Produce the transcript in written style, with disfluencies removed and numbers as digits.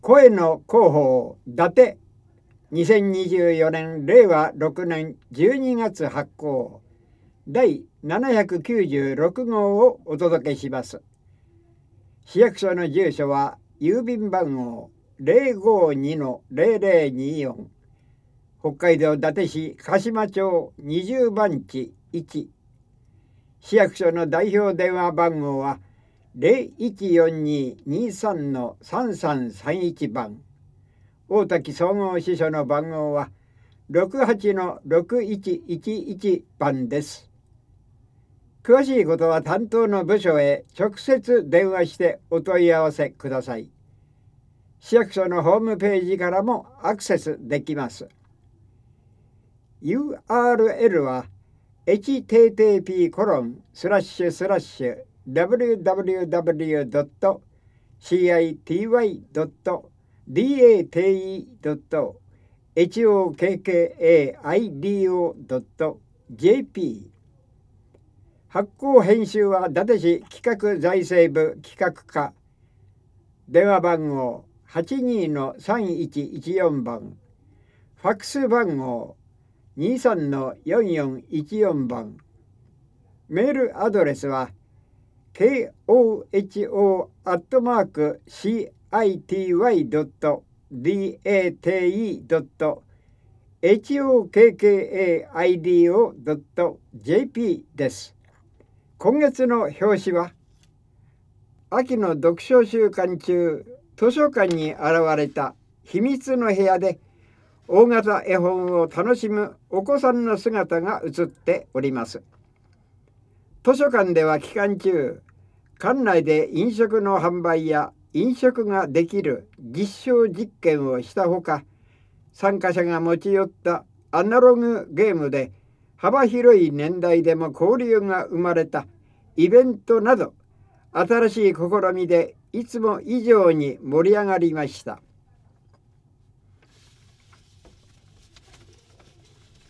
声の広報伊達2024年令和6年12月発行第796号をお届けします。市役所の住所は郵便番号052-0024、北海道伊達市鹿島町20番地1。市役所の代表電話番号は0142-23-3331番。大滝総合支所の番号は68-6111番です。詳しいことは担当の部署へ直接電話してお問い合わせください。市役所のホームページからもアクセスできます。URL は http://www.city.dati.hokkaid.jp。 発行編集は伊達市企画財政部企画課、電話番号82-3114番、ファックス番号23-4414番、メールアドレスは koho@city.dati.hokkaid.jp です。今月の表紙は秋の読書週間中、図書館に現れた秘密の部屋で大型絵本を楽しむお子さんの姿が写っております。図書館では期間中、館内で飲食の販売や飲食ができる実証実験をしたほか、参加者が持ち寄ったアナログゲームで幅広い年代でも交流が生まれたイベントなど、新しい試みでいつも以上に盛り上がりました。